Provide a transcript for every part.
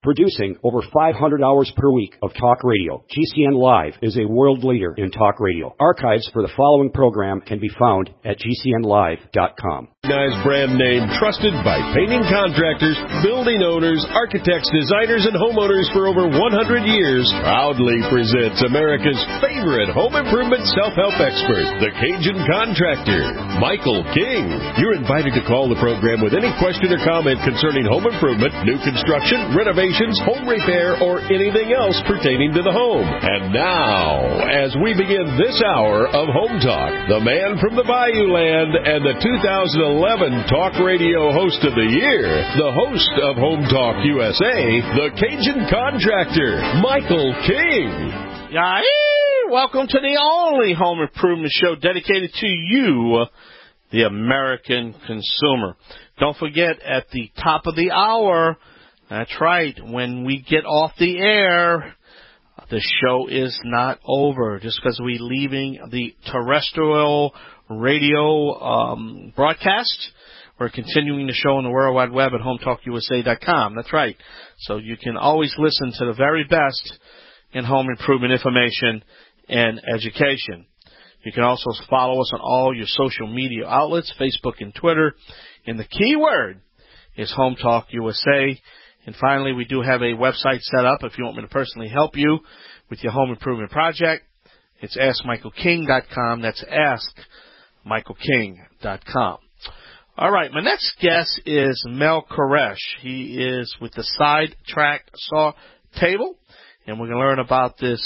Producing over 500 hours per week of talk radio, GCN Live is a world leader in talk radio. Archives for the following program can be found at GCNlive.com. Brand name trusted by painting contractors, building owners, architects, designers, and homeowners for over 100 years, proudly presents America's favorite home improvement self-help expert, the Cajun Contractor, Michael King. You're invited to call the program with any question or comment concerning home improvement, new construction, renovations, home repair, or anything else pertaining to the home. And now, as we begin this hour of Home Talk, the man from the Bayou Land and the 2011 Talk Radio Host of the Year, the host of Home Talk USA, the Cajun Contractor, Michael King. Yay! Welcome to the only home improvement show dedicated to you, the American consumer. Don't forget, at the top of the hour, that's right, when we get off the air, the show is not over. Just because we're leaving the terrestrial radio broadcast, we're continuing the show on the World Wide Web at HomeTalkUSA.com. That's right. So you can always listen to the very best in home improvement information and education. You can also follow us on all your social media outlets, Facebook and Twitter. And the key word is Home Talk USA. And finally, we do have a website set up if you want me to personally help you with your home improvement project. It's AskMichaelKing.com. That's AskMichaelKing.com. All right, my next guest is Mel Koresh. He is with the Sidetrack Saw Table, and we're going to learn about this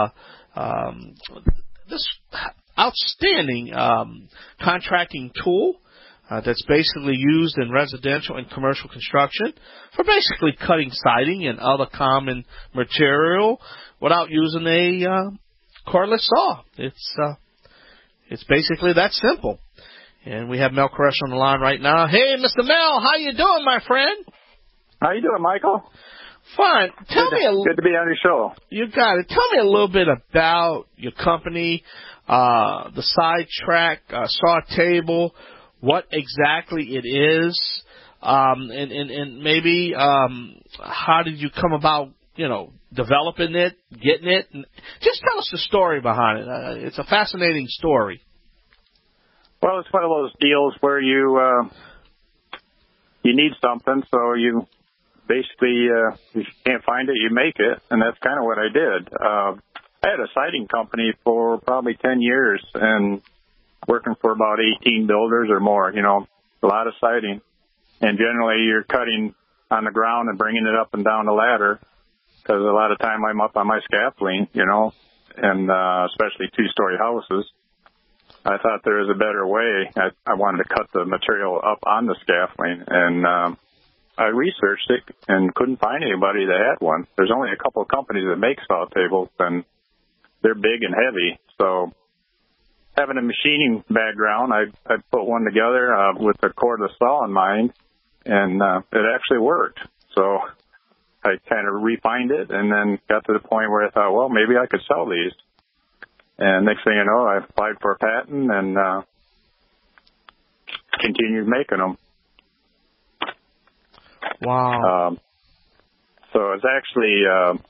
this outstanding contracting tool that's basically used in residential and commercial construction for basically cutting siding and other common material without using a cordless saw. It's basically that simple. And we have Mel Koresh on the line right now. Hey, Mr. Mel, how you doing, my friend? How you doing, Michael? Fine. Good to be on your show. You got it. Tell me a little bit about your company, the Sidetrack Saw Table, what exactly it is, and maybe how did you come about, developing it, getting it? And just tell us the story behind it. It's a fascinating story. Well, it's one of those deals where you need something, so you basically, if you can't find it, you make it, and that's kind of what I did. I had a siding company for probably 10 years and working for about 18 builders or more, a lot of siding. And generally, you're cutting on the ground and bringing it up and down the ladder because a lot of time I'm up on my scaffolding, and especially two-story houses. I thought there was a better way. I wanted to cut the material up on the scaffolding, and I researched it and couldn't find anybody that had one. There's only a couple of companies that make saw tables, and they're big and heavy. So having a machining background, I put one together with a cordless saw in mind, and it actually worked. So I kind of refined it and then got to the point where I thought, well, maybe I could sell these. And next thing you know, I applied for a patent and continued making them. Wow. So it's actually,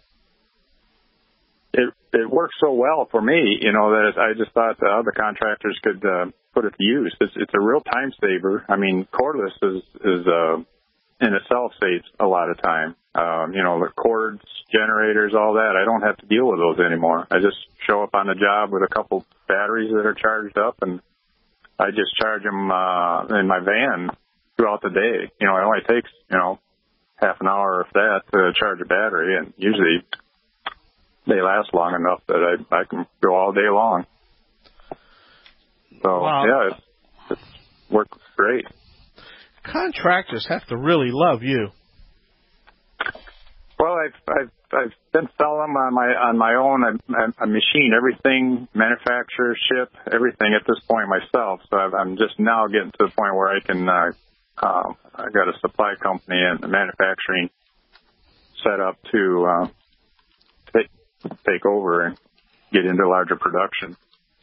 it works so well for me, that I just thought the other contractors could put it to use. It's a real time saver. I mean, cordless is in itself saves a lot of time. The cords, generators, all that, I don't have to deal with those anymore. I just show up on the job with a couple batteries that are charged up, and I just charge them in my van throughout the day. It only takes, half an hour, if that, to charge a battery, and usually they last long enough that I can go all day long. So, wow. Yeah, it's worked great. Contractors have to really love you. Well, I've been selling them on my own. I machine everything, manufacture, ship everything at this point myself. So I'm just now getting to the point where I can. I got a supply company and the manufacturing set up to take over and get into larger production.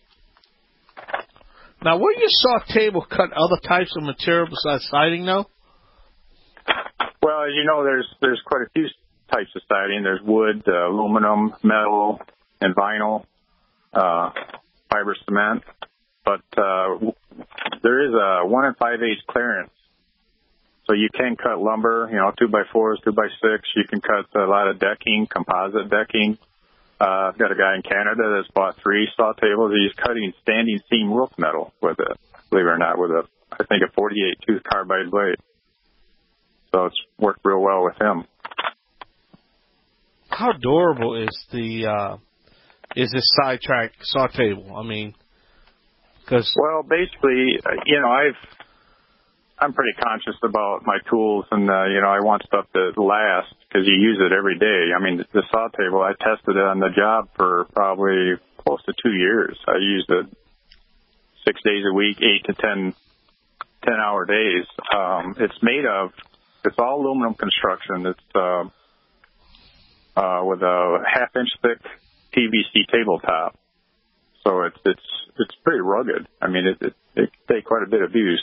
Now, will your saw table cut other types of material besides siding, though? Well, as you know, there's quite a few types of siding. There's wood, aluminum, metal, and vinyl, fiber cement. But there is a 1 5/8 clearance. So you can cut lumber, 2x4s, 2x6. You can cut a lot of decking, composite decking. I've got a guy in Canada that's bought 3 saw tables. He's cutting standing seam roof metal with it, believe it or not, with I think a 48 tooth carbide blade. So it's worked real well with him. How durable is this sidetrack saw table? I mean, well, basically, I'm pretty conscious about my tools, and I want stuff that lasts because you use it every day. I mean, the saw table, I tested it on the job for probably close to 2 years. I used it 6 days a week, 8 to 10-hour days. It's all aluminum construction. It's with a half-inch thick PVC tabletop, so it's pretty rugged. I mean, it can take quite a bit of abuse.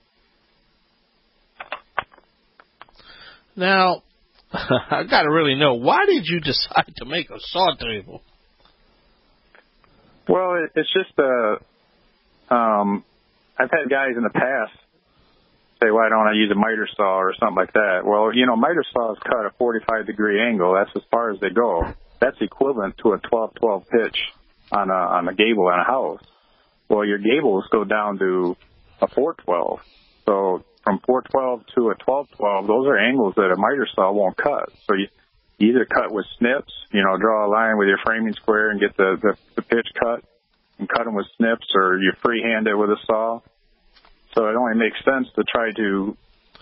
Now, I got to really know, why did you decide to make a saw table? Well, it's just I've had guys in the past say, why don't I use a miter saw or something like that? Well, miter saws cut a 45-degree angle. That's as far as they go. That's equivalent to a 12-12 pitch on a gable on a house. Well, your gables go down to a 412. So from 412 to a 1212, those are angles that a miter saw won't cut. So you either cut with snips, draw a line with your framing square and get the pitch cut and cut them with snips, or you freehand it with a saw. So it only makes sense to try to,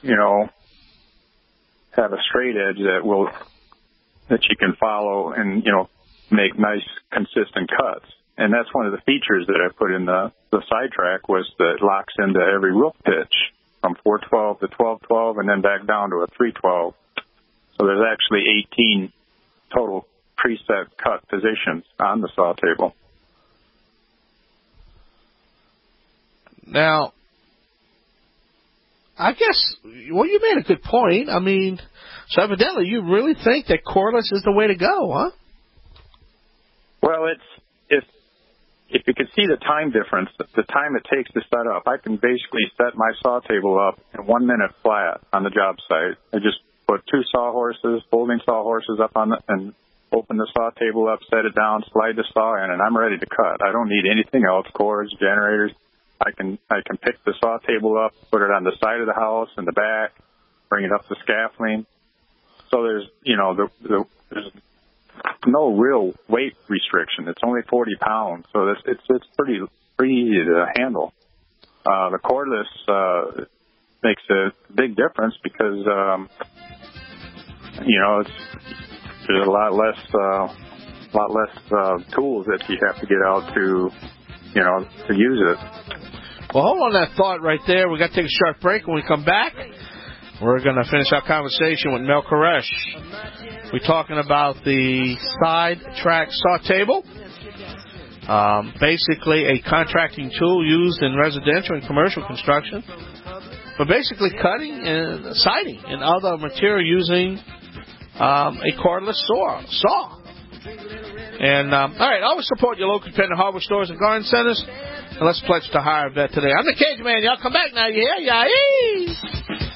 have a straight edge that you can follow and, make nice, consistent cuts. And that's one of the features that I put in the sidetrack, was that it locks into every roof pitch from 412 to 1212 and then back down to a 312. So there's actually 18 total preset cut positions on the saw table. Now, I guess, you made a good point. I mean, so evidently you really think that cordless is the way to go, huh? Well, if you can see the time difference, the time it takes to set up, I can basically set my saw table up in 1 minute flat on the job site. I just put 2 sawhorses, folding sawhorses up and open the saw table up, set it down, slide the saw in, and I'm ready to cut. I don't need anything else, cords, generators. I can pick the saw table up, put it on the side of the house, in the back, bring it up the scaffolding. So there's no real weight restriction. It's only 40 pounds, so it's pretty easy to handle. The cordless makes a big difference because there's a lot less tools that you have to get out to use it. Well, hold on that thought right there. We got to take a short break. When we come back, we're going to finish our conversation with Mel Koresh. We're talking about the side track saw table. Basically a contracting tool used in residential and commercial construction. But basically cutting and siding and other material using a cordless saw. And, all right, always support your local independent hardware stores and garden centers. And let's pledge to hire a vet today. I'm the Cage Man. Y'all come back now. You hear? Yeah.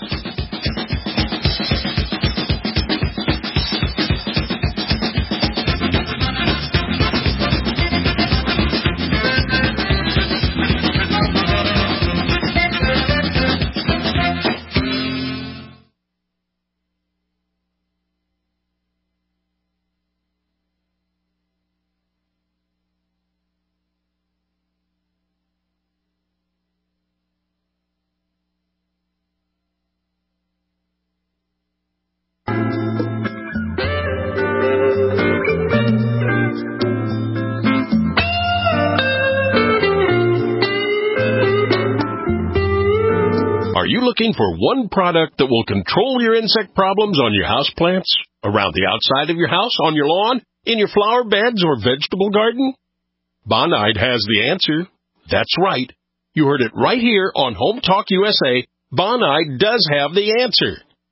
Are you looking for one product that will control your insect problems on your houseplants, around the outside of your house, on your lawn, in your flower beds or vegetable garden? Bonide has the answer. That's right. You heard it right here on Home Talk USA. Bonide does have the answer.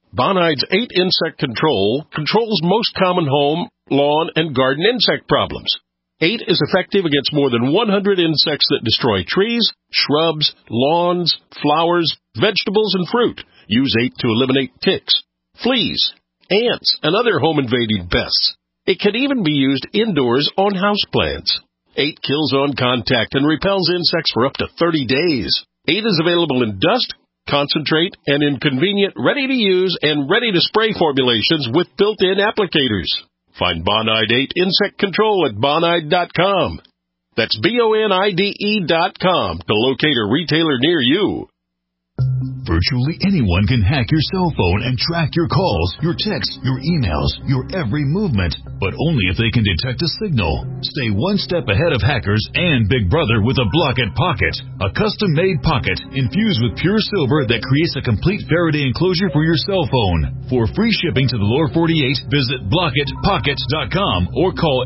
Bonide's 8 Insect Control controls most common home, lawn, and garden insect problems. 8 is effective against more than 100 insects that destroy trees, shrubs, lawns, flowers, vegetables, and fruit. Use 8 to eliminate ticks, fleas, ants, and other home-invading pests. It can even be used indoors on houseplants. 8 kills on contact and repels insects for up to 30 days. 8 is available in dust, concentrate, and in convenient, ready-to-use and ready-to-spray formulations with built-in applicators. Find Bonide 8 Insect Control at Bonide.com. That's BONIDE.com to locate a retailer near you. Virtually anyone can hack your cell phone and track your calls, your texts, your emails, your every movement, but only if they can detect a signal. Stay one step ahead of hackers and Big Brother with a Blockit Pocket, a custom-made pocket infused with pure silver that creates a complete Faraday enclosure for your cell phone. For free shipping to the lower 48, visit BlockitPockets.com or call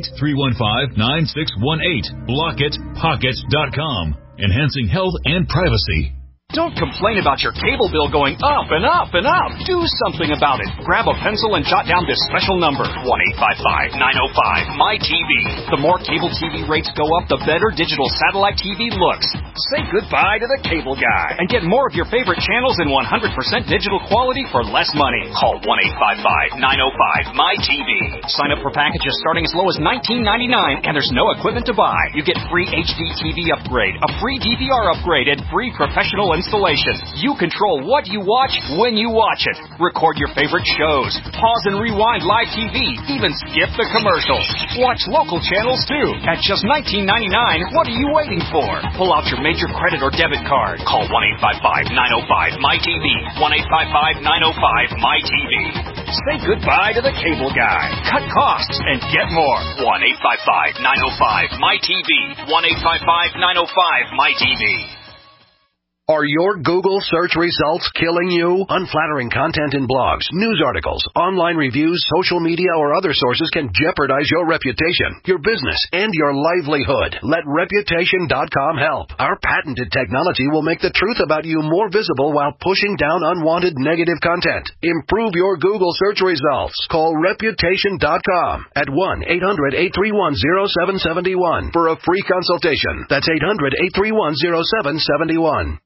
888-315-9618. BlockitPockets.com, enhancing health and privacy. Don't complain about your cable bill going up and up and up. Do something about it. Grab a pencil and jot down this special number, 1-855-905-MyTV. The more cable TV rates go up, the better digital satellite TV looks. Say goodbye to the cable guy and get more of your favorite channels in 100% digital quality for less money. Call 1-855-905-MyTV. Sign up for packages starting as low as $19.99, and there's no equipment to buy. You get free HD TV upgrade, a free DVR upgrade, and free professional installation. You control what you watch when you watch it. Record your favorite shows. Pause and rewind live TV. Even skip the commercials. Watch local channels too. At just $19.99, what are you waiting for? Pull out your major credit or debit card. Call 1-855-905-MyTV. 1-855-905-MyTV. Say goodbye to the cable guy. Cut costs and get more. 1-855-905-MyTV. 1-855-905-MyTV. Are your Google search results killing you? Unflattering content in blogs, news articles, online reviews, social media, or other sources can jeopardize your reputation, your business, and your livelihood. Let Reputation.com help. Our patented technology will make the truth about you more visible while pushing down unwanted negative content. Improve your Google search results. Call Reputation.com at 1-800-831-0771 for a free consultation. That's 800-831-0771.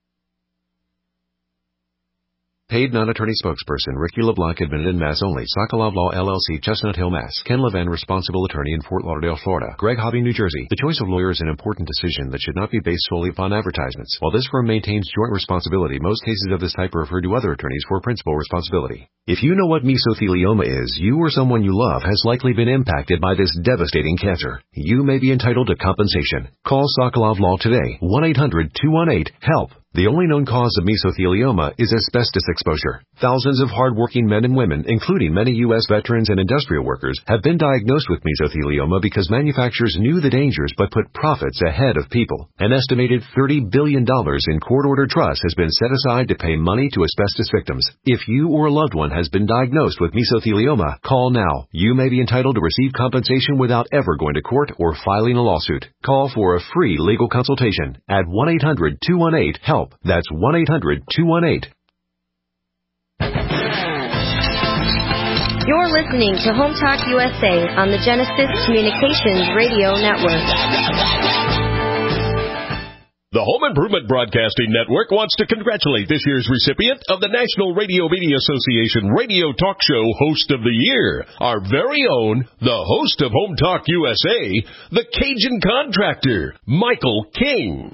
Paid non-attorney spokesperson Ricky LeBlanc, admitted in Mass only. Sokolov Law, LLC, Chestnut Hill, Mass. Ken Levin, responsible attorney in Fort Lauderdale, Florida. Greg Hobby, New Jersey. The choice of lawyer is an important decision that should not be based solely upon advertisements. While this firm maintains joint responsibility, most cases of this type are referred to other attorneys for principal responsibility. If you know what mesothelioma is, you or someone you love has likely been impacted by this devastating cancer. You may be entitled to compensation. Call Sokolov Law today. 1-800-218-HELP. The only known cause of mesothelioma is asbestos exposure. Thousands of hard-working men and women, including many U.S. veterans and industrial workers, have been diagnosed with mesothelioma because manufacturers knew the dangers but put profits ahead of people. An estimated $30 billion in court-ordered trust has been set aside to pay money to asbestos victims. If you or a loved one has been diagnosed with mesothelioma, call now. You may be entitled to receive compensation without ever going to court or filing a lawsuit. Call for a free legal consultation at 1-800-218-HELP. That's 1-800-218. You're listening to Home Talk USA on the Genesis Communications Radio Network. The Home Improvement Broadcasting Network wants to congratulate this year's recipient of the National Radio Media Association Radio Talk Show Host of the Year, our very own, the host of Home Talk USA, the Cajun Contractor, Michael King.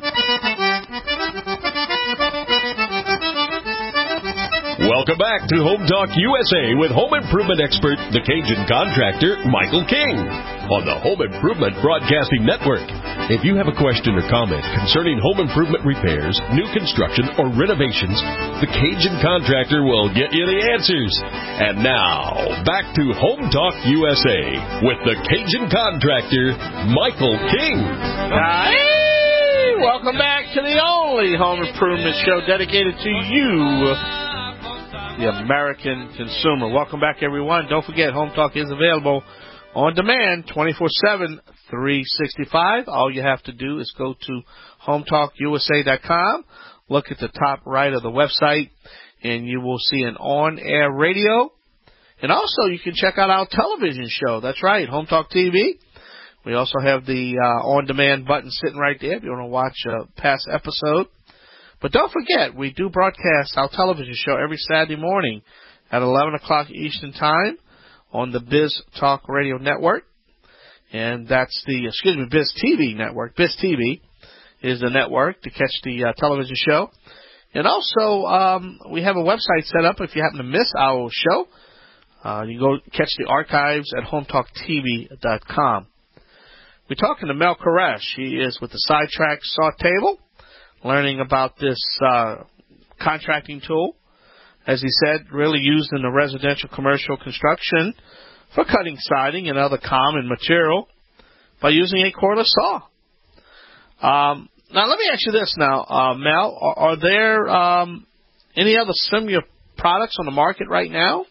Welcome back to Home Talk USA with home improvement expert, the Cajun Contractor, Michael King, on the Home Improvement Broadcasting Network. If you have a question or comment concerning home improvement repairs, new construction, or renovations, the Cajun Contractor will get you the answers. And now, back to Home Talk USA with the Cajun Contractor, Michael King. Hey, welcome back to the only home improvement show dedicated to you, the American consumer. Welcome back, everyone. Don't forget, Home Talk is available on demand 24/7, 365. All you have to do is go to HomeTalkUSA.com. Look at the top right of the website, and you will see an on-air radio. And also, you can check out our television show. That's right, Home Talk TV. We also have the on-demand button sitting right there if you want to watch a past episode. But don't forget, we do broadcast our television show every Saturday morning at 11 o'clock Eastern Time on the Biz Talk Radio Network. And that's the, Biz TV Network. Biz TV is the network to catch the television show. And also, we have a website set up if you happen to miss our show. You can go catch the archives at HomeTalkTV.com. We're talking to Mel Koresh. He is with the Sidetrack Saw Table, learning about this contracting tool. As he said, really used in the residential commercial construction for cutting siding and other common material by using a cordless saw. Now, let me ask you this now, Mel. Are there any other similar products on the market right now?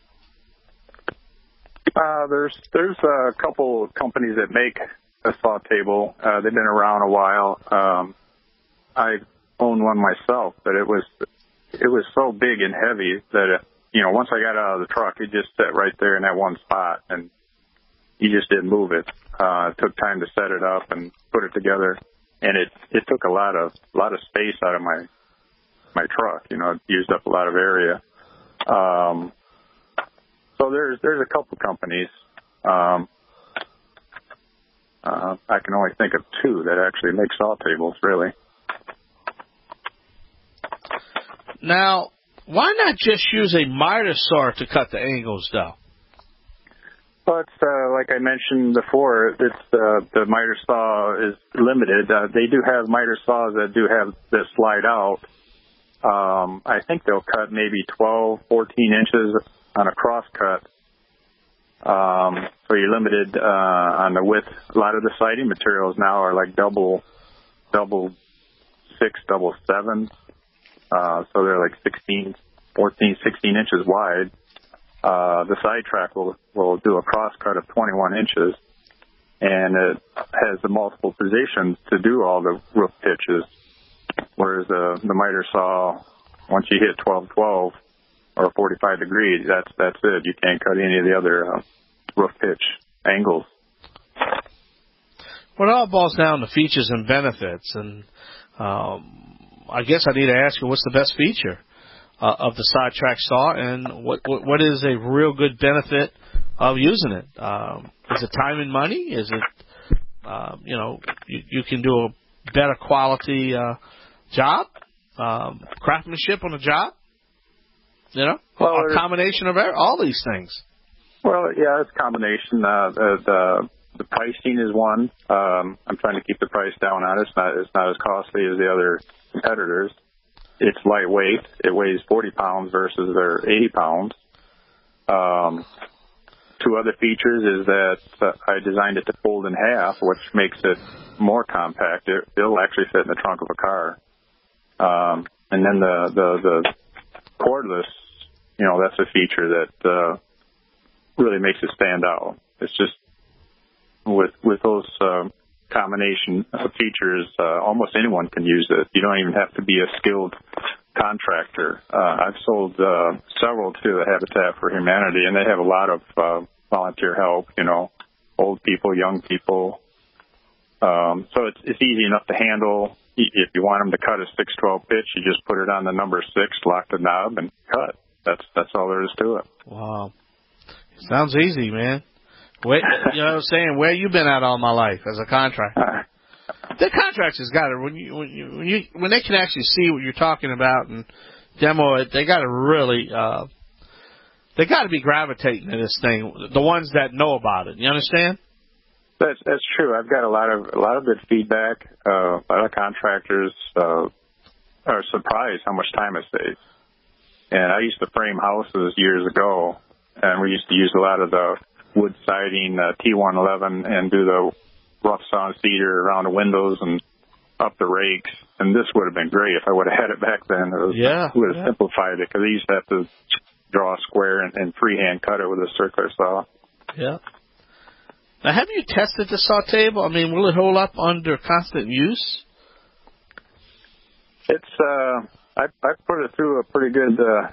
There's a couple companies that make a saw table. They've been around a while. I own one myself, but it was so big and heavy that once I got out of the truck, it just sat right there in that one spot, and you just didn't move it. It took time to set it up and put it together, and it took a lot of space out of my truck. It used up a lot of area. So there's a couple companies. I can only think of two that actually make saw tables, really. Now, why not just use a miter saw to cut the angles, though? Well, it's like I mentioned before. It's the miter saw is limited. They do have miter saws that slide out. I think they'll cut maybe 12, 14 inches on a cross cut. So you're limited on the width. A lot of the siding materials now are like double 6, double 7. So they're like 16 inches wide. The Sidetrack will do a cross cut of 21 inches, and it has the multiple positions to do all the roof pitches. Whereas the miter saw, once you hit 12 or 45 degrees, that's it. You can't cut any of the other roof pitch angles. Well, it all boils down to features and benefits, and I guess I need to ask you, what's the best feature of the Sidetrack saw, and what is a real good benefit of using it? Is it time and money? Is it you can do a better quality job, craftsmanship on a job? A combination of all these things. Well, yeah, it's a combination. The pricing is one. I'm trying to keep the price down on it. It's not as costly as the other competitors. It's lightweight. It weighs 40 pounds versus their 80 pounds. Two other features is that I designed it to fold in half, which makes it more compact. It'll actually fit in the trunk of a car. And then the cordless, that's a feature that really makes it stand out. It's just with those combination of features, almost anyone can use it. You don't even have to be a skilled contractor. I've sold several to the Habitat for Humanity, and they have a lot of volunteer help, old people, young people. So it's easy enough to handle. If you want them to cut a 6/12 pitch, you just put it on the number 6, lock the knob, and cut. That's all there is to it. Wow. Sounds easy, man. Wait, you know what I'm saying? Where you been at all my life as a contractor? The contractors got it when they can actually see what you're talking about and demo it. They got to really they got to be gravitating to this thing. The ones that know about it. You understand? That's true. I've got a lot of good feedback. A lot of contractors are surprised how much time it saves. And I used to frame houses years ago, and we used to use a lot of the wood siding, T111, and do the rough sawn cedar around the windows and up the rakes. And this would have been great if I would have had it back then. It would have simplified it, because I used to have to draw a square and freehand cut it with a circular saw. Yeah. Now, have you tested the saw table? I mean, will it hold up under constant use? It's I put it through a pretty good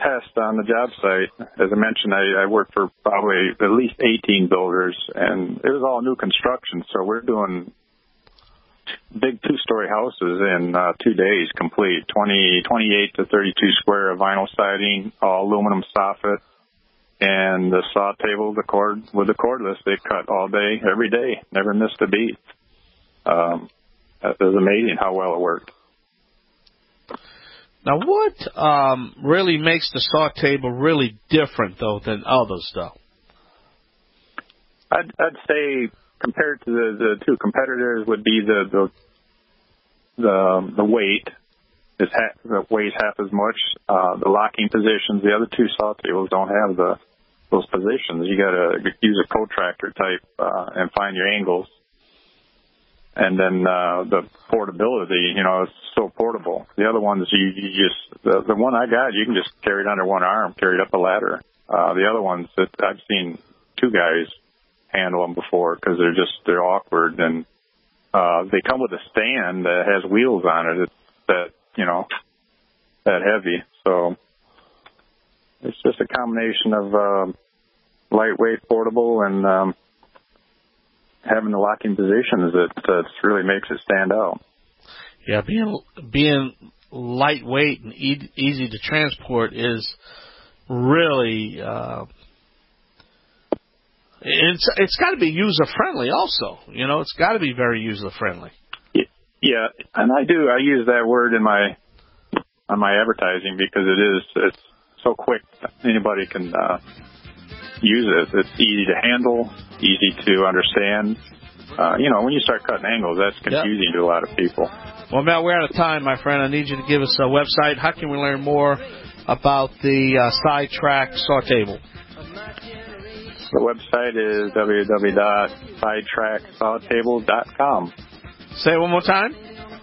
test on the job site. As I mentioned, I worked for probably at least 18 builders, and it was all new construction, so we're doing big 2-story houses in 2 days complete, 28 to 32 square of vinyl siding, all aluminum soffit, and the saw table, the cordless, they cut all day, every day, never missed a beat. It was amazing how well it worked. Now, what really makes the saw table really different, though, than others, though? I'd say compared to the two competitors would be the weight. It weighs half as much. The locking positions, the other two saw tables don't have those positions. You got to use a protractor type and find your angles. And then the portability, it's so portable. The other ones, you just the one I got, you can just carry it under one arm, carry it up a ladder. The other ones that I've seen 2 guys handle them before because they're awkward, and they come with a stand that has wheels on it. It's that heavy. So it's just a combination of lightweight, portable, and having the locking positions that really makes it stand out. Yeah, being lightweight and easy to transport is really it's got to be user friendly. Also, it's got to be very user friendly. Yeah, and I use that word on my advertising because it's so quick. Anybody can use it. It's easy to handle, easy to understand. When you start cutting angles, that's confusing to a lot of people. Well, Mel, we're out of time, my friend. I need you to give us a website. How can we learn more about the Sidetrack saw table? The website is www.sidetracksawtable.com. Say it one more time.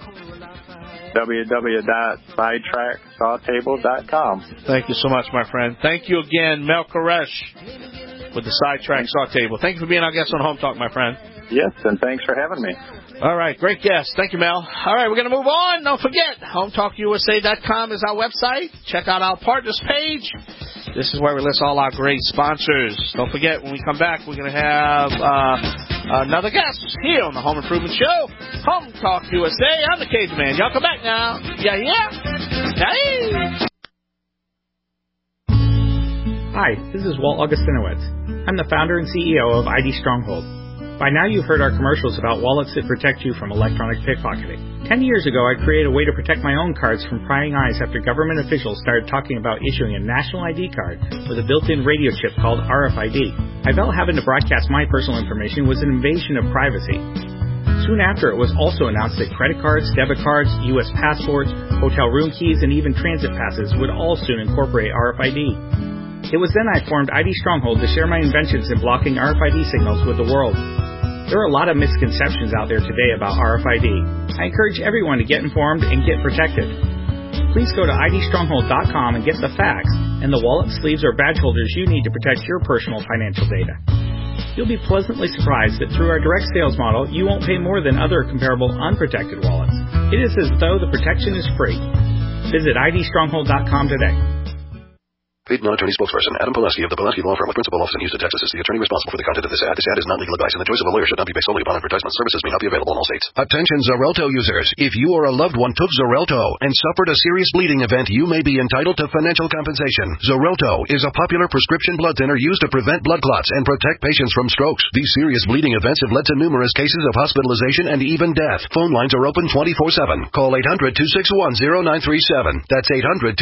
www.sidetracksawtable.com. Thank you so much, my friend. Thank you again, Mel Koresh with the Sidetrack Saw Table. Thank you for being our guest on Home Talk, my friend. Yes, and thanks for having me. All right, great guest. Thank you, Mel. All right, we're going to move on. Don't forget, HometalkUSA.com is our website. Check out our partners page. This is where we list all our great sponsors. Don't forget, when we come back, we're going to have another guest here on the Home Improvement Show. Home Talk USA. I'm the Cage Man. Y'all come back now. Yeah. Hey. Hi, this is Walt Augustinowicz. I'm the founder and CEO of ID Stronghold. By now you've heard our commercials about wallets that protect you from electronic pickpocketing. 10 years ago, I created a way to protect my own cards from prying eyes after government officials started talking about issuing a national ID card with a built-in radio chip called RFID. I felt having to broadcast my personal information was an invasion of privacy. Soon after, it was also announced that credit cards, debit cards, U.S. passports, hotel room keys, and even transit passes would all soon incorporate RFID. It was then I formed ID Stronghold to share my inventions in blocking RFID signals with the world. There are a lot of misconceptions out there today about RFID. I encourage everyone to get informed and get protected. Please go to idstronghold.com and get the facts and the wallet, sleeves, or badge holders you need to protect your personal financial data. You'll be pleasantly surprised that through our direct sales model, you won't pay more than other comparable unprotected wallets. It is as though the protection is free. Visit idstronghold.com today. Paid non-attorney spokesperson Adam Pileski of the Pileski Law Firm with principal office in Houston, Texas is the attorney responsible for the content of this ad. This ad is not legal advice, and the choice of a lawyer should not be based solely upon advertisement. Services may not be available in all states. Attention Xarelto users. If you or a loved one took Xarelto and suffered a serious bleeding event, you may be entitled to financial compensation. Xarelto is a popular prescription blood thinner used to prevent blood clots and protect patients from strokes. These serious bleeding events have led to numerous cases of hospitalization and even death. Phone lines are open 24/7. Call 800-261-0937. That's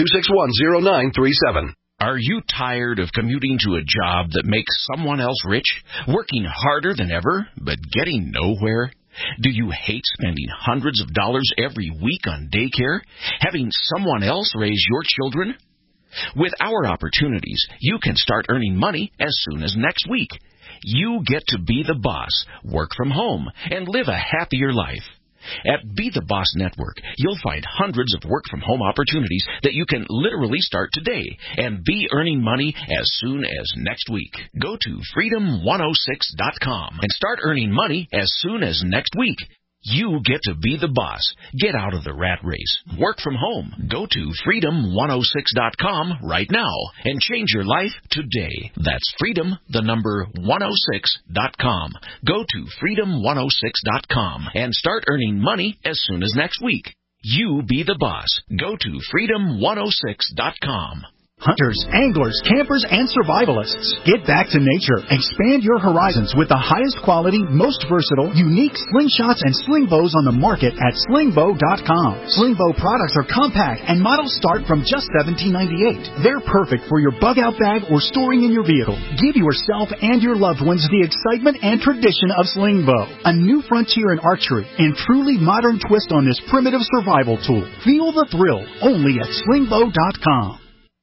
800-261-0937. Are you tired of commuting to a job that makes someone else rich, working harder than ever, but getting nowhere? Do you hate spending hundreds of dollars every week on daycare, having someone else raise your children? With our opportunities, you can start earning money as soon as next week. You get to be the boss, work from home, and live a happier life. At Be the Boss Network, you'll find hundreds of work-from-home opportunities that you can literally start today and be earning money as soon as next week. Go to freedom106.com and start earning money as soon as next week. You get to be the boss. Get out of the rat race. Work from home. Go to freedom106.com right now and change your life today. That's freedom106.com. Go to freedom106.com and start earning money as soon as next week. You be the boss. Go to freedom106.com. Hunters, anglers, campers, and survivalists. Get back to nature. Expand your horizons with the highest quality, most versatile, unique slingshots and sling bows on the market at slingbow.com. Slingbow products are compact and models start from just $17.98. They're perfect for your bug-out bag or storing in your vehicle. Give yourself and your loved ones the excitement and tradition of Slingbow, a new frontier in archery and truly modern twist on this primitive survival tool. Feel the thrill only at slingbow.com.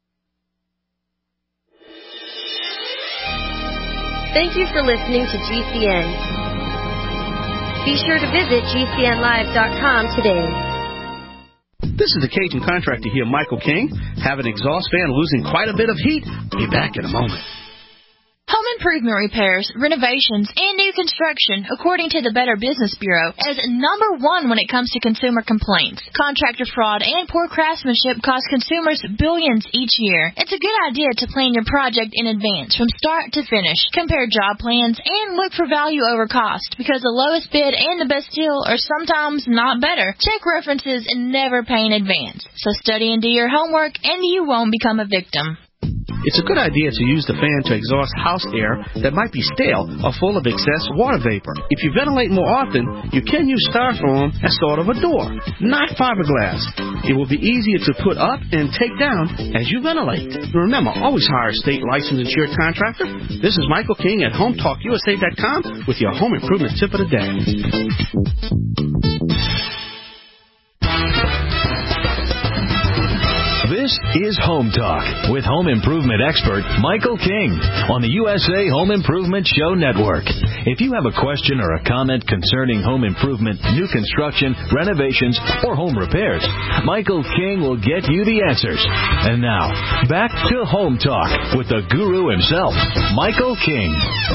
Thank you for listening to GCN. Be sure to visit GCNlive.com today. This is the Cajun contractor here, Michael King. Have an exhaust fan losing quite a bit of heat? Be back in a moment. Home improvement repairs, renovations, and new construction, according to the Better Business Bureau, is number one when it comes to consumer complaints. Contractor fraud and poor craftsmanship cost consumers billions each year. It's a good idea to plan your project in advance from start to finish. Compare job plans and look for value over cost, because the lowest bid and the best deal are sometimes not better. Check references and never pay in advance. So study and do your homework, and you won't become a victim. It's a good idea to use the fan to exhaust house air that might be stale or full of excess water vapor. If you ventilate more often, you can use styrofoam as sort of a door, not fiberglass. It will be easier to put up and take down as you ventilate. Remember, always hire a state licensed insured contractor. This is Michael King at HomeTalkUSA.com with your home improvement tip of the day. This is Home Talk with home improvement expert Michael King on the USA Home Improvement Show Network. If you have a question or a comment concerning home improvement, new construction, renovations, or home repairs, Michael King will get you the answers. And now, back to Home Talk with the guru himself, Michael King.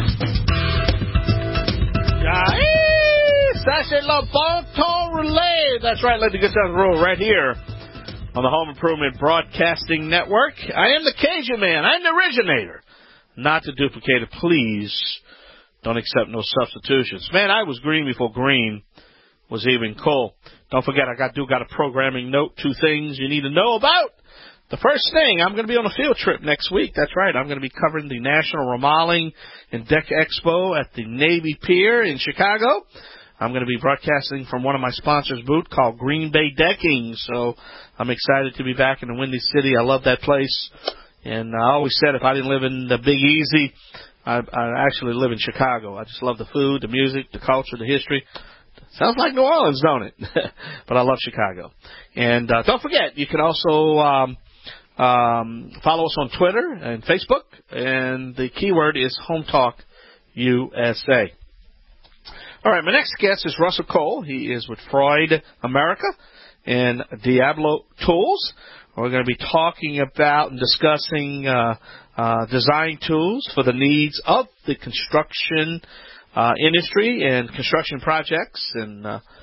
Sachet Le Bon Ton Relay. That's right, let the good stuff roll right here on the Home Improvement Broadcasting Network. I am the Cajun Man. I'm the originator. Not to duplicate it. Please don't accept no substitutions. Man, I was green before green was even cool. Don't forget, I got a programming note, 2 things you need to know about. The first thing, I'm going to be on a field trip next week. That's right. I'm going to be covering the National Remodeling and Deck Expo at the Navy Pier in Chicago. I'm going to be broadcasting from one of my sponsors' booth called Green Bay Decking. So I'm excited to be back in the Windy City. I love that place. And I always said if I didn't live in the Big Easy, I actually live in Chicago. I just love the food, the music, the culture, the history. Sounds like New Orleans, don't it? But I love Chicago. And don't forget, you can also follow us on Twitter and Facebook. And the keyword is Home Talk USA. All right, my next guest is Russell Cole. He is with Freud America and Diablo Tools. We're going to be talking about and discussing design tools for the needs of the construction industry and construction projects. And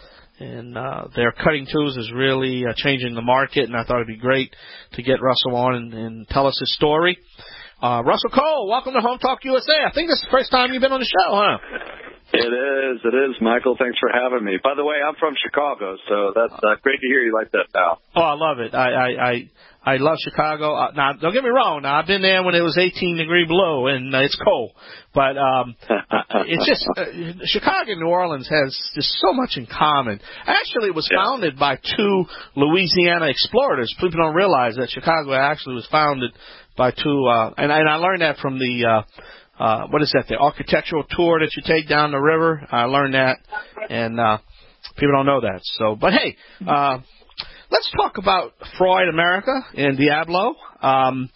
their cutting tools is really changing the market, and I thought it would be great to get Russell on and tell us his story. Russell Cole, welcome to Home Talk USA. I think this is the first time you've been on the show, huh? It is, Michael. Thanks for having me. By the way, I'm from Chicago, so that's great to hear you like that now. Oh, I love it. I love Chicago. Now, don't get me wrong. Now, I've been there when it was 18 degrees below, and it's cold. But it's just Chicago and New Orleans has just so much in common. Actually, it was founded by 2 Louisiana explorers. People don't realize that Chicago actually was founded by 2, and I learned that from the what is that? The architectural tour that you take down the river. I learned that, and people don't know that. So, but hey, let's talk about Freud America and Diablo. Tell me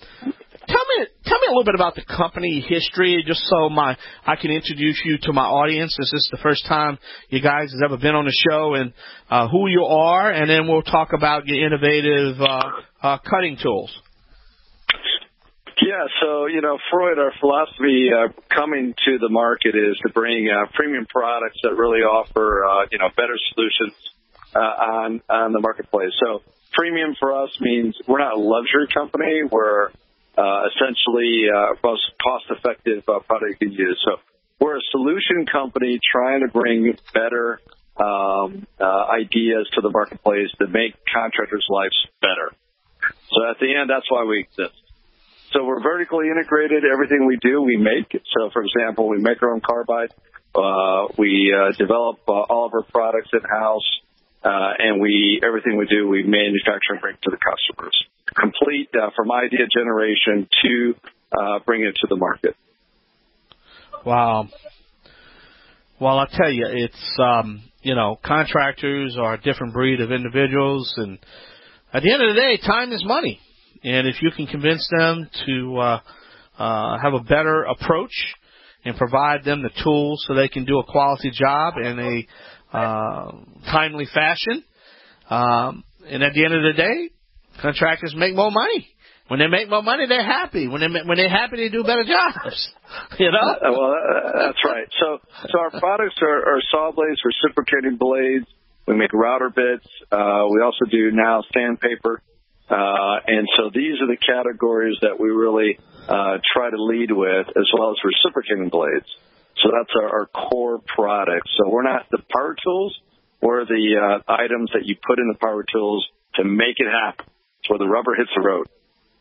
a little bit about the company history, just so I can introduce you to my audience. This is the first time you guys has ever been on the show, and who you are, and then we'll talk about your innovative cutting tools. Yeah, so, Freud, our philosophy coming to the market is to bring premium products that really offer, better solutions on the marketplace. So premium for us means we're not a luxury company. We're essentially most cost-effective product you can use. So we're a solution company trying to bring better ideas to the marketplace that make contractors' lives better. So at the end, that's why we exist. So we're vertically integrated. Everything we do, we make. So, for example, we make our own carbide. We develop all of our products in-house. And everything we do, we manufacture and bring to the customers. Complete from idea generation to bring it to the market. Wow. Well, I'll tell you, it's, contractors are a different breed of individuals. And at the end of the day, time is money. And if you can convince them to have a better approach and provide them the tools so they can do a quality job in a timely fashion, and at the end of the day, contractors make more money. When they make more money, they're happy. When they're happy, they do better jobs. Well, that's right. So our products are saw blades, reciprocating blades. We make router bits. We also do now sandpaper. And so these are the categories that we really try to lead with, as well as reciprocating blades. So that's our core product. So we're not the power tools. We're the items that you put in the power tools to make it happen. It's where the rubber hits the road.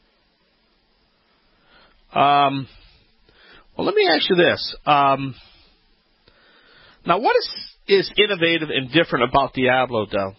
Well, let me ask you this. Now, what is innovative and different about Diablo, Del?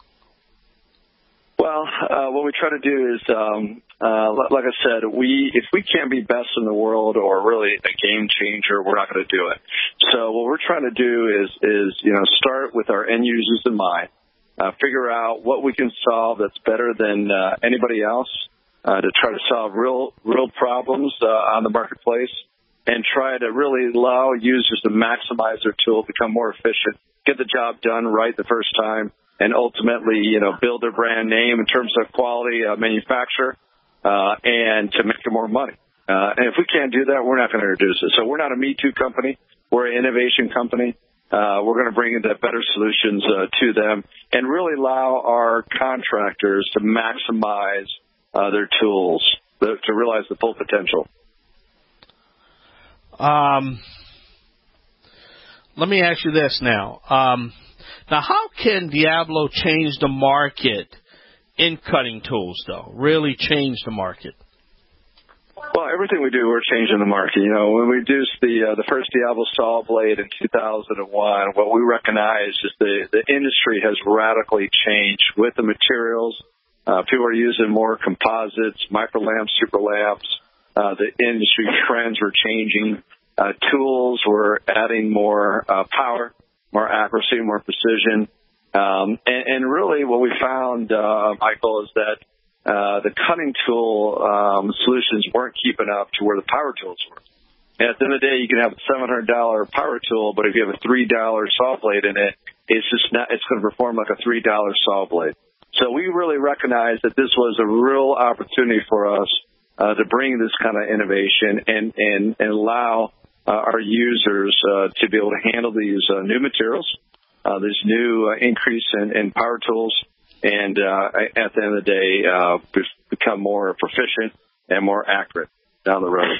Well, what we try to do is, like I said, if we can't be best in the world or really a game changer, we're not going to do it. So what we're trying to do is start with our end users in mind, figure out what we can solve that's better than anybody else, to try to solve real problems on the marketplace, and try to really allow users to maximize their tool, become more efficient, get the job done right the first time, and ultimately, build their brand name in terms of quality manufacturer, and to make more money. And if we can't do that, we're not going to introduce it. So we're not a Me Too company. We're an innovation company. We're going to bring in the better solutions to them and really allow our contractors to maximize their tools to realize the full potential. Let me ask you this now. Now, how can Diablo change the market in cutting tools, though? Really change the market? Well, everything we do, we're changing the market. When we introduced the first Diablo saw blade in 2001, what we recognize is the industry has radically changed with the materials. People are using more composites, micro lamps, super lamps. The industry trends were changing. Tools were adding more power, more accuracy, more precision. And really what we found, Michael, is that the cutting tool solutions weren't keeping up to where the power tools were. And at the end of the day, you can have a $700 power tool, but if you have a $3 saw blade in it, it's going to perform like a $3 saw blade. So we really recognized that this was a real opportunity for us to bring this kind of innovation and allow our users to be able to handle these new materials, this new increase in power tools, and at the end of the day, become more proficient and more accurate down the road.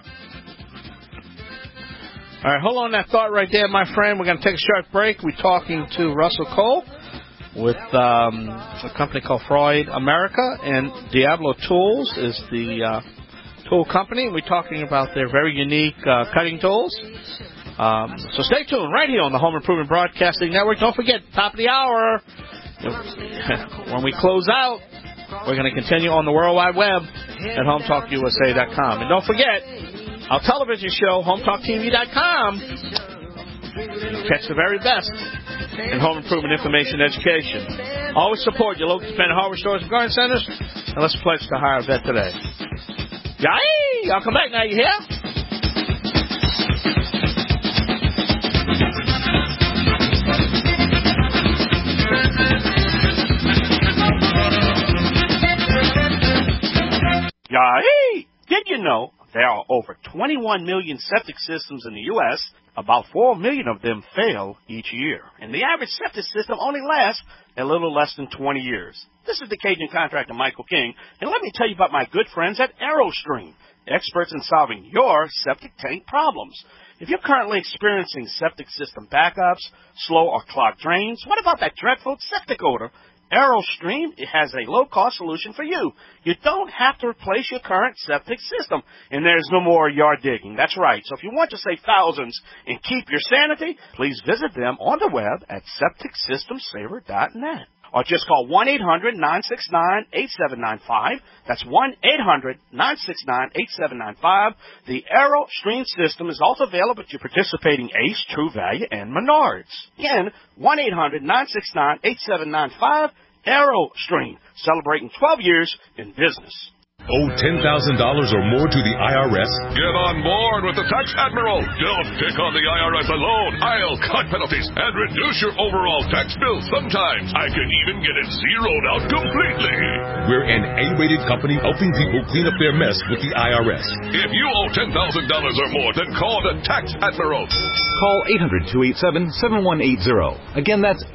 All right, hold on that thought right there, my friend. We're going to take a short break. We're talking to Russell Cole with a company called Freud America, and Diablo Tools is the tool company. We're talking about their very unique cutting tools. So stay tuned right here on the Home Improvement Broadcasting Network. Don't forget, top of the hour, when we close out, we're going to continue on the World Wide Web at HomeTalkUSA.com. And don't forget, our television show, HomeTalkTV.com. Catch the very best in home improvement information and education. Always support your local independent hardware stores and garden centers. And let's pledge to hire a vet today. Yay! Y'all come back now, you hear? Yay! Did you know There are over 21 million septic systems in the U.S. About 4 million of them fail each year. And the average septic system only lasts a little less than 20 years. This is the Cajun contractor, Michael King, and let me tell you about my good friends at AeroStream, experts in solving your septic tank problems. If you're currently experiencing septic system backups, slow or clogged drains, what about that dreadful septic odor? AeroStream has a low-cost solution for you. You don't have to replace your current septic system, and there's no more yard digging. That's right. So if you want to save thousands and keep your sanity, please visit them on the web at septicsystemsaver.net. Or just call 1-800-969-8795. That's 1-800-969-8795. The AeroStream system is also available at your participating Ace, True Value, and Menards. Again, 1-800-969-8795. AeroStream, celebrating 12 years in business. Owe $10,000 or more to the IRS? Get on board with the Tax Admiral. Don't pick on the IRS alone. I'll cut penalties and reduce your overall tax bill. Sometimes I can even get it zeroed out completely. We're an A-rated company helping people clean up their mess with the IRS. If you owe $10,000 or more, then call the Tax Admiral. Call 800-287-7180. Again, that's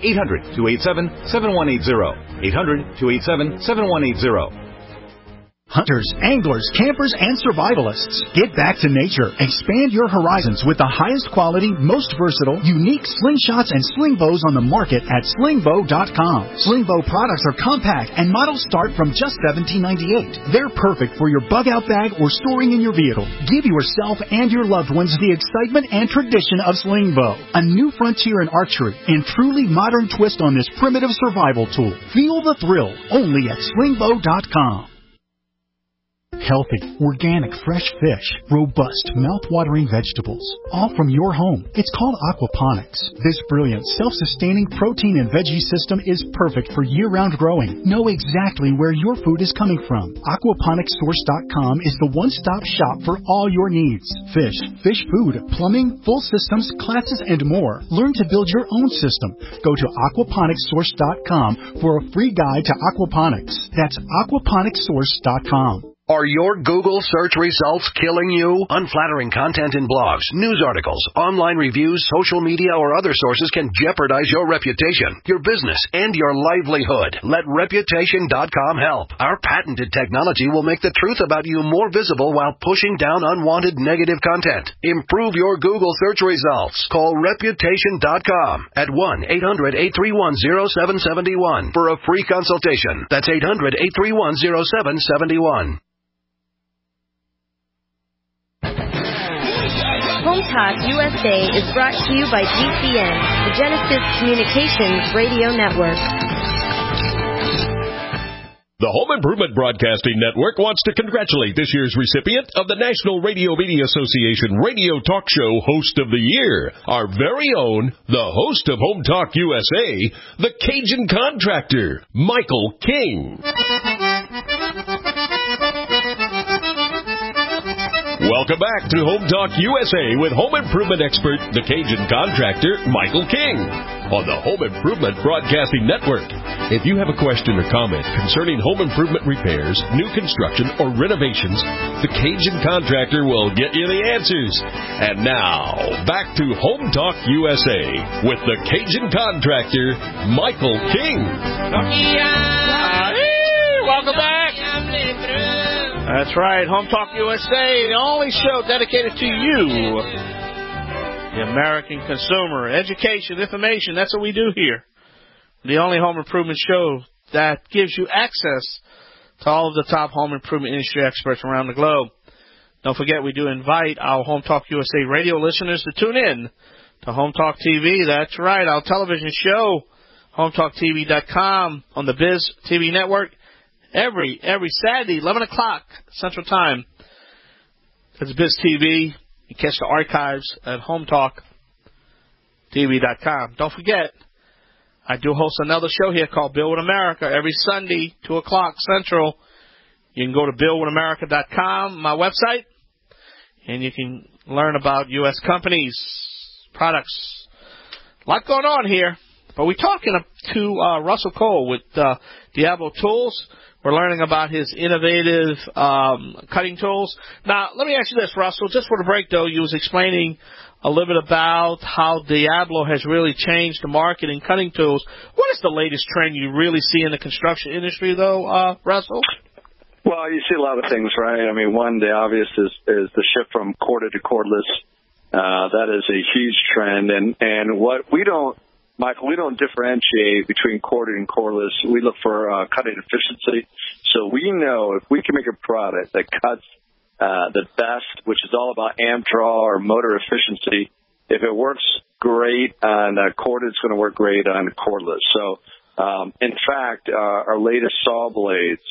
800-287-7180. 800-287-7180. Hunters, anglers, campers, and survivalists. Get back to nature. Expand your horizons with the highest quality, most versatile, unique slingshots and sling bows on the market at slingbow.com. Slingbow products are compact and models start from just $17.98. They're perfect for your bug-out bag or storing in your vehicle. Give yourself and your loved ones the excitement and tradition of Slingbow. A new frontier in archery and truly modern twist on this primitive survival tool. Feel the thrill only at slingbow.com. Healthy, organic, fresh fish, robust, mouth-watering vegetables, all from your home. It's called aquaponics. This brilliant, self-sustaining protein and veggie system is perfect for year-round growing. Know exactly where your food is coming from. Aquaponicssource.com is the one-stop shop for all your needs. Fish, fish food, plumbing, full systems, classes, and more. Learn to build your own system. Go to aquaponicssource.com for a free guide to aquaponics. That's aquaponicssource.com. Are your Google search results killing you? Unflattering content in blogs, news articles, online reviews, social media, or other sources can jeopardize your reputation, your business, and your livelihood. Let Reputation.com help. Our patented technology will make the truth about you more visible while pushing down unwanted negative content. Improve your Google search results. Call Reputation.com at 1-800-831-0771 for a free consultation. That's 800-831-0771. Home Talk USA is brought to you by GCN, the Genesis Communications Radio Network. The Home Improvement Broadcasting Network wants to congratulate this year's recipient of the National Radio Media Association Radio Talk Show Host of the Year, our very own, the host of Home Talk USA, the Cajun Contractor, Michael King. Welcome back to Home Talk USA with home improvement expert, the Cajun Contractor, Michael King, on the Home Improvement Broadcasting Network. If you have a question or comment concerning home improvement repairs, new construction, or renovations, the Cajun Contractor will get you the answers. And now, back to Home Talk USA with the Cajun Contractor, Michael King. Welcome back. That's right, Home Talk USA, the only show dedicated to you, the American consumer. Education, information, that's what we do here. The only home improvement show that gives you access to all of the top home improvement industry experts around the globe. Don't forget, we do invite our Home Talk USA radio listeners to tune in to Home Talk TV. That's right, our television show, HomeTalkTV.com on the Biz TV network. Every Saturday, 11 o'clock Central Time. It's Biz TV. You catch the archives at HomeTalkTV.com. Don't forget, I do host another show here called Build with America every Sunday, 2 o'clock Central. You can go to BuildWithAmerica.com, my website, and you can learn about U.S. companies, products. A lot going on here. But we're talking to Russell Cole with Diablo Tools. We're learning about his innovative cutting tools. Now, let me ask you this, Russell. Just for the break, though, you was explaining a little bit about how Diablo has really changed the market in cutting tools. What is the latest trend you really see in the construction industry, though, Russell? Well, you see a lot of things, right? I mean, one, the obvious is the shift from corded to cordless. That is a huge trend. And what we don't, Michael, we don't differentiate between corded and cordless. We look for cutting efficiency. So we know if we can make a product that cuts the best, which is all about amp draw or motor efficiency, if it works great on corded, it's going to work great on cordless. So, in fact, our latest saw blades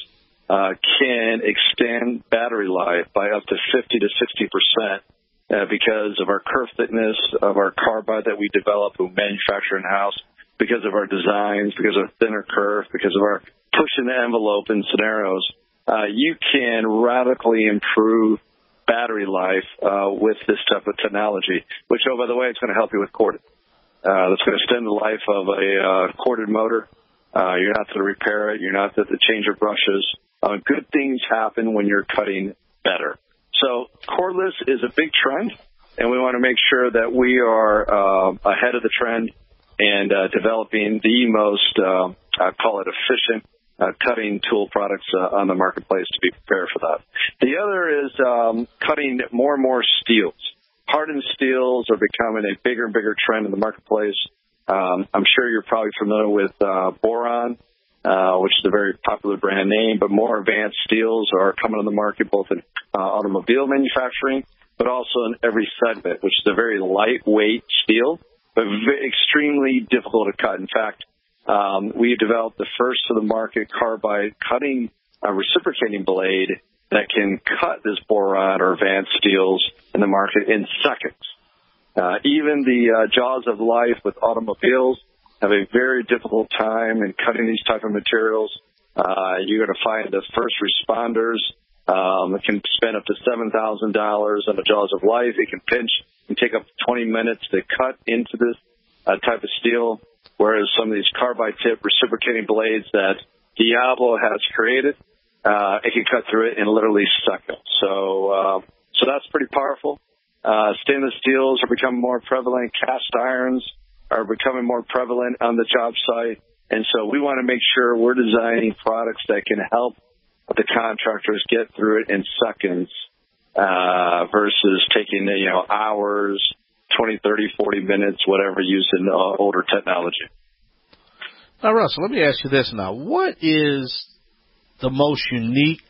can extend battery life by up to 50 to 60%. Because of our kerf thickness, of our carbide that we develop and manufacture in-house, because of our designs, because of thinner kerf, because of our pushing the envelope in scenarios, you can radically improve battery life with this type of technology, which, oh, by the way, it's going to help you with corded. That's going to extend the life of a corded motor. You're not going to repair it. You're not going to change your brushes. Good things happen when you're cutting better. So cordless is a big trend, and we want to make sure that we are ahead of the trend and developing the most, I call it, efficient cutting tool products on the marketplace to be prepared for that. The other is cutting more and more steels. Hardened steels are becoming a bigger and bigger trend in the marketplace. I'm sure you're probably familiar with Boron, which is a very popular brand name, but more advanced steels are coming on the market both in automobile manufacturing, but also in every segment, which is a very lightweight steel, but extremely difficult to cut. In fact, we developed the first to the market carbide cutting reciprocating blade that can cut this boron or advanced steels in the market in seconds. Even the jaws of life with automobiles have a very difficult time in cutting these type of materials. You're going to find the first responders can spend up to $7,000 on the jaws of life. It can pinch and take up to 20 minutes to cut into this type of steel, whereas some of these carbide tip reciprocating blades that Diablo has created, it can cut through it in literally seconds. So that's pretty powerful. Stainless steels are becoming more prevalent. Cast irons are becoming more prevalent on the job site. And so we want to make sure we're designing products that can help the contractors get through it in seconds versus taking, hours, 20, 30, 40 minutes, whatever, using older technology. Now, Russell, let me ask you this now. What is the most unique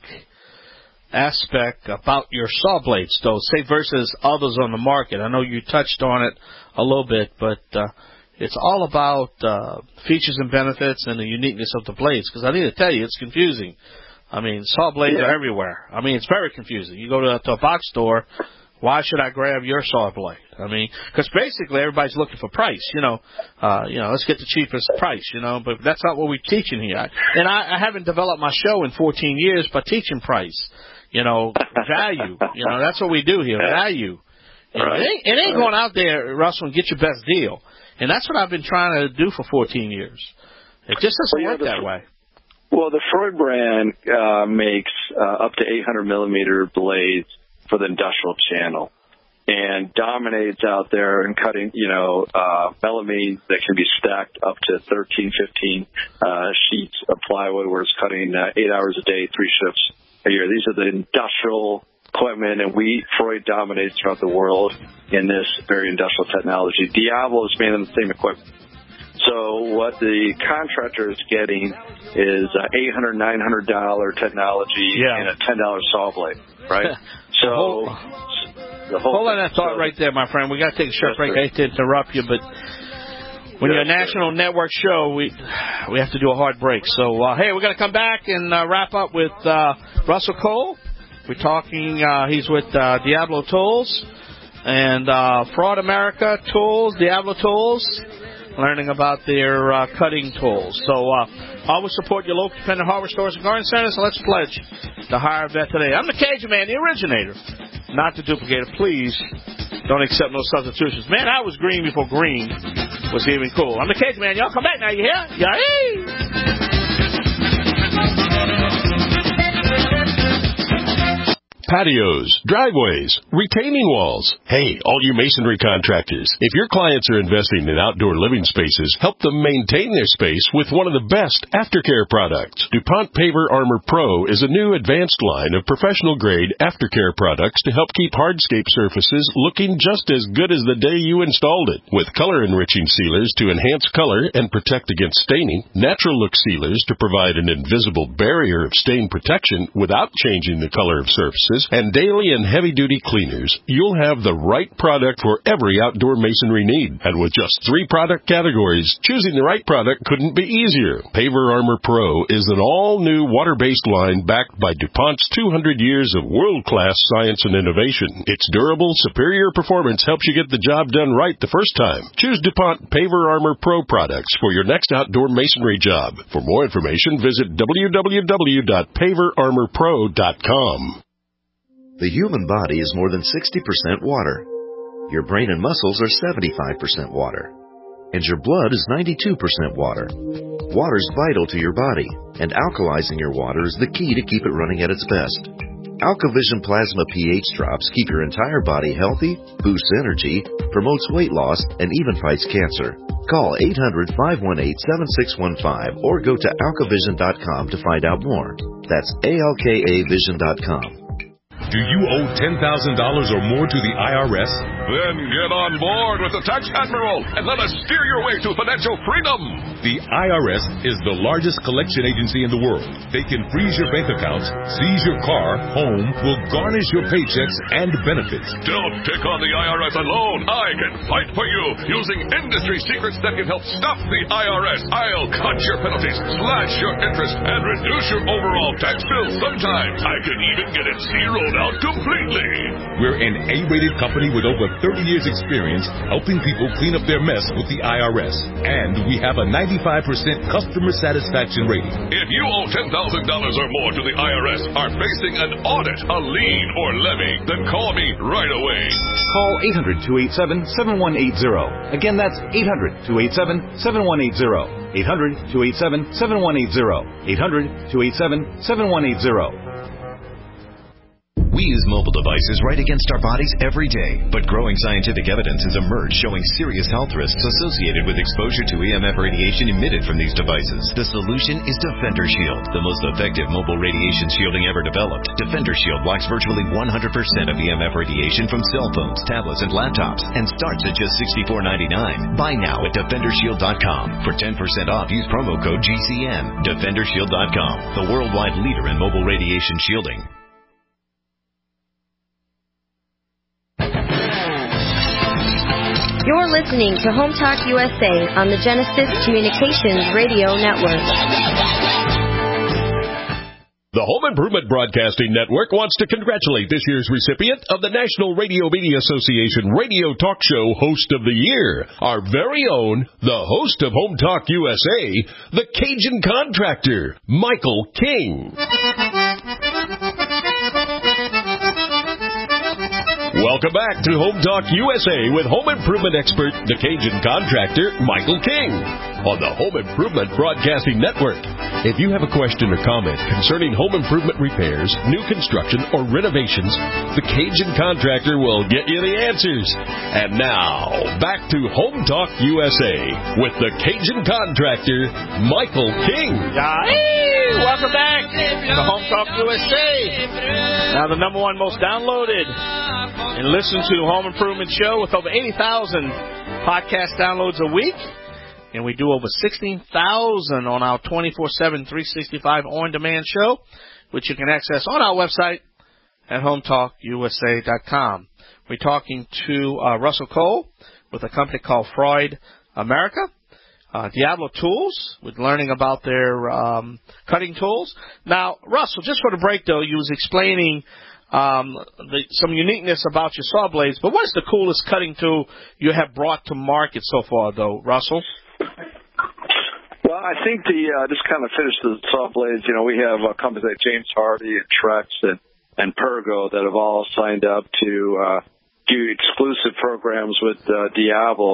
aspect about your saw blades, though, say, versus others on the market? I know you touched on it a little bit, but it's all about features and benefits and the uniqueness of the blades, because I need to tell you, it's confusing. I mean, saw blades are everywhere. I mean, it's very confusing. You go to a box store, why should I grab your saw blade? I mean, because basically everybody's looking for price, let's get the cheapest price, but that's not what we're teaching here. I haven't developed my show in 14 years by teaching price, value, that's what we do here, value. Right. It ain't going out there, Russell, and get your best deal. And that's what I've been trying to do for 14 years. It just doesn't work that way. Well, the Freud brand makes up to 800 millimeter blades for the industrial channel and dominates out there in cutting, melamine that can be stacked up to 13, 15 sheets of plywood where it's cutting 8 hours a day, 3 shifts a year. These are the industrial equipment, and Freud dominates throughout the world in this very industrial technology. Diablo is made of the same equipment. So what the contractor is getting is $800, $900 technology and a $10 saw blade, right? So hold on that thought right there, my friend. We got to take a short break. I hate to interrupt you, but when you're a national network show, we have to do a hard break. So, hey, we're going to come back and wrap up with Russell Cole. We're talking, he's with Diablo Tools and Fraud America Tools, Diablo Tools, learning about their cutting tools. So always support your local independent hardware stores and garden centers, and let's pledge to hire a vet today. I'm the Cajun Man, the originator, not the duplicator. Please don't accept no substitutions. Man, I was green before green. was even cool. I'm the Cage Man. Y'all come back now. You hear? Yeah. Patios, driveways, retaining walls. Hey, all you masonry contractors, if your clients are investing in outdoor living spaces, help them maintain their space with one of the best aftercare products. DuPont Paver Armor Pro is a new advanced line of professional-grade aftercare products to help keep hardscape surfaces looking just as good as the day you installed it. With color-enriching sealers to enhance color and protect against staining, natural look sealers to provide an invisible barrier of stain protection without changing the color of surfaces, and daily and heavy-duty cleaners, you'll have the right product for every outdoor masonry need. And with just 3 product categories, choosing the right product couldn't be easier. Paver Armor Pro is an all-new water-based line backed by DuPont's 200 years of world-class science and innovation. Its durable, superior performance helps you get the job done right the first time. Choose DuPont Paver Armor Pro products for your next outdoor masonry job. For more information, visit www.paverarmorpro.com. The human body is more than 60% water. Your brain and muscles are 75% water. And your blood is 92% water. Water is vital to your body, and alkalizing your water is the key to keep it running at its best. AlkaVision Plasma pH drops keep your entire body healthy, boosts energy, promotes weight loss, and even fights cancer. Call 800-518-7615 or go to alkavision.com to find out more. That's ALKAvision.com. Do you owe $10,000 or more to the IRS? Then get on board with the Tax Admiral and let us steer your way to financial freedom. The IRS is the largest collection agency in the world. They can freeze your bank accounts, seize your car, home, will garnish your paychecks and benefits. Don't take on the IRS alone. I can fight for you using industry secrets that can help stop the IRS. I'll cut your penalties, slash your interest, and reduce your overall tax bill. Sometimes I can even get it zeroed out completely. We're an A-rated company with over 30 years experience helping people clean up their mess with the IRS. And we have a 95% customer satisfaction rating. If you owe $10,000 or more to the IRS, are facing an audit, a lien, or levy, then call me right away. Call 800-287-7180. Again, that's 800-287-7180. 800-287-7180. 800-287-7180. We use mobile devices right against our bodies every day, but growing scientific evidence has emerged showing serious health risks associated with exposure to EMF radiation emitted from these devices. The solution is Defender Shield, the most effective mobile radiation shielding ever developed. Defender Shield blocks virtually 100% of EMF radiation from cell phones, tablets, and laptops, and starts at just $64.99. Buy now at DefenderShield.com. For 10% off, use promo code GCN. DefenderShield.com, the worldwide leader in mobile radiation shielding. You're listening to Home Talk USA on the Genesis Communications Radio Network. The Home Improvement Broadcasting Network wants to congratulate this year's recipient of the National Radio Media Association Radio Talk Show Host of the Year, our very own, the host of Home Talk USA, the Cajun Contractor, Michael King. Welcome back to Home Talk USA with home improvement expert, the Cajun Contractor, Michael King, on the Home Improvement Broadcasting Network. If you have a question or comment concerning home improvement repairs, new construction, or renovations, the Cajun Contractor will get you the answers. And now, back to Home Talk USA with the Cajun Contractor, Michael King. Hey, welcome back to Home Talk USA. Now the number one most downloaded and listen to Home Improvement Show with over 80,000 podcast downloads a week. And we do over 16,000 on our 24/7, 365 on-demand show, which you can access on our website at HomeTalkUSA.com. We're talking to Russell Cole with a company called Freud America. Diablo Tools, with learning about their cutting tools. Now, Russell, just for the break, though, you was explaining some uniqueness about your saw blades, but what is the coolest cutting tool you have brought to market so far, though, Russell? Well, I think just kind of finish the saw blades. You know, we have companies like James Hardy and Trex and Pergo that have all signed up to do exclusive programs with Diablo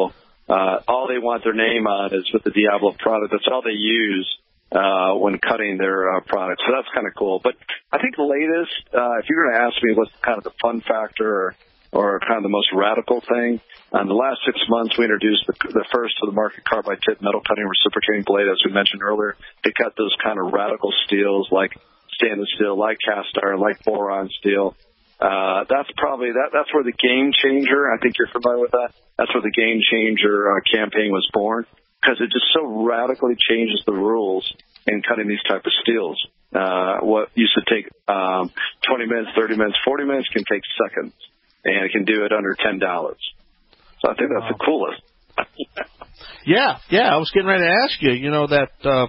all they want their name on is with the Diablo product. That's all they use when cutting their products. So that's kind of cool. But I think the latest, if you're going to ask me what's kind of the fun factor or kind of the most radical thing, in the last 6 months we introduced the first to the market carbide tip metal cutting reciprocating blade, as we mentioned earlier. They cut those kind of radical steels like stainless steel, like cast iron, like boron steel. That's where the game changer, I think you're familiar with that, that's where the game changer campaign was born, because it just so radically changes the rules in cutting these type of steels. What used to take 20 minutes, 30 minutes, 40 minutes can take seconds, and it can do it under $10. So I think that's the coolest. Yeah, I was getting ready to ask you, that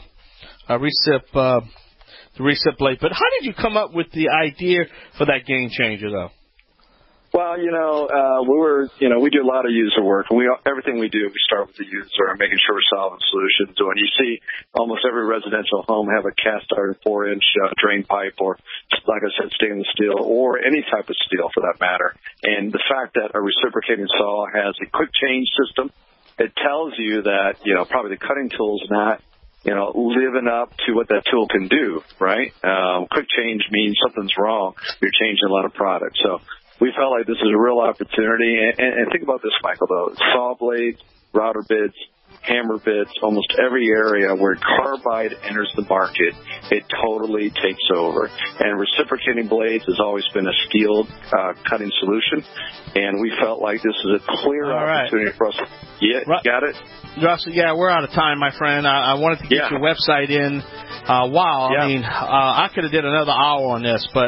the recip blade. But how did you come up with the idea for that game changer, though? Well, we do a lot of user work. Everything we do, we start with the user and making sure we're solving solutions. When you see almost every residential home have a cast iron 4-inch drain pipe, or like I said, stainless steel, or any type of steel for that matter. And the fact that a reciprocating saw has a quick change system, it tells you that, probably the cutting tool is not, living up to what that tool can do, right? Quick change means something's wrong. You're changing a lot of products. So we felt like this is a real opportunity. And think about this, Michael, though. Saw blades, router bits, hammer bits, almost every area where carbide enters the market, it totally takes over. And reciprocating blades has always been a skilled cutting solution. And we felt like this is a clear opportunity for us. Yeah, got it? Russell, we're out of time, my friend. I wanted to get your website in. Wow, I mean, I could have did another hour on this, but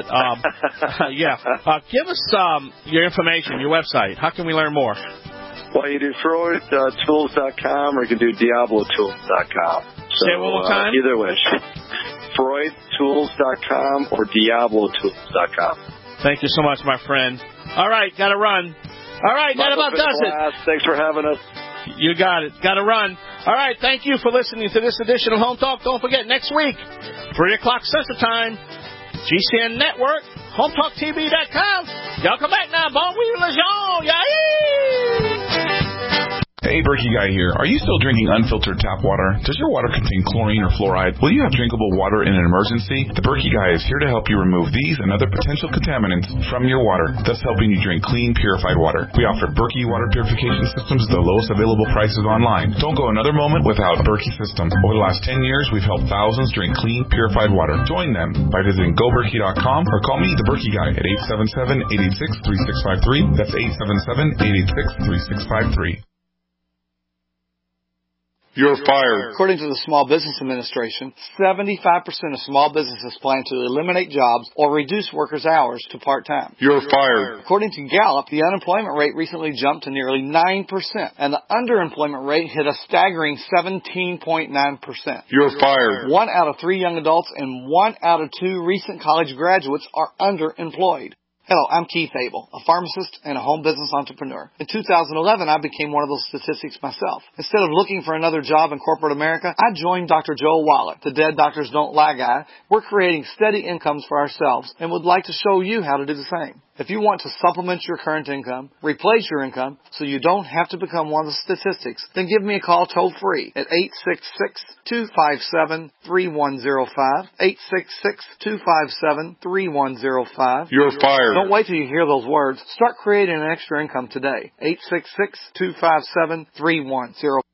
give us your information, your website. How can we learn more? Well, you do FreudTools.com or you can do DiabloTools.com. So, say it one more time? Either way. FreudTools.com or DiabloTools.com. Thank you so much, my friend. All right, got to run. All right, that about does it. Thanks for having us. You got it. Got to run. All right, thank you for listening to this edition of Home Talk. Don't forget, next week, 3 o'clock Central Time, GCN Network, HomeTalkTV.com. Y'all come back now. Bon oui, les gens. Yay! Hey, Berkey Guy here. Are you still drinking unfiltered tap water? Does your water contain chlorine or fluoride? Will you have drinkable water in an emergency? The Berkey Guy is here to help you remove these and other potential contaminants from your water, thus helping you drink clean, purified water. We offer Berkey water purification systems at the lowest available prices online. Don't go another moment without Berkey system. Over the last 10 years, we've helped thousands drink clean, purified water. Join them by visiting GoBerkey.com or call me, the Berkey Guy, at 877-886-3653. That's 877-886-3653. You're fired. According to the Small Business Administration, 75% of small businesses plan to eliminate jobs or reduce workers' hours to part-time. You're fired. According to Gallup, the unemployment rate recently jumped to nearly 9%, and the underemployment rate hit a staggering 17.9%. You're fired. 1 out of 3 young adults and 1 out of 2 recent college graduates are underemployed. Hello, I'm Keith Abel, a pharmacist and a home business entrepreneur. In 2011, I became one of those statistics myself. Instead of looking for another job in corporate America, I joined Dr. Joel Wallach, the Dead Doctors Don't Lie guy. We're creating steady incomes for ourselves and would like to show you how to do the same. If you want to supplement your current income, replace your income so you don't have to become one of the statistics, then give me a call toll free at 866-257-3105, 866-257-3105. You're fired. Don't wait till you hear those words. Start creating an extra income today. 866-257-3105.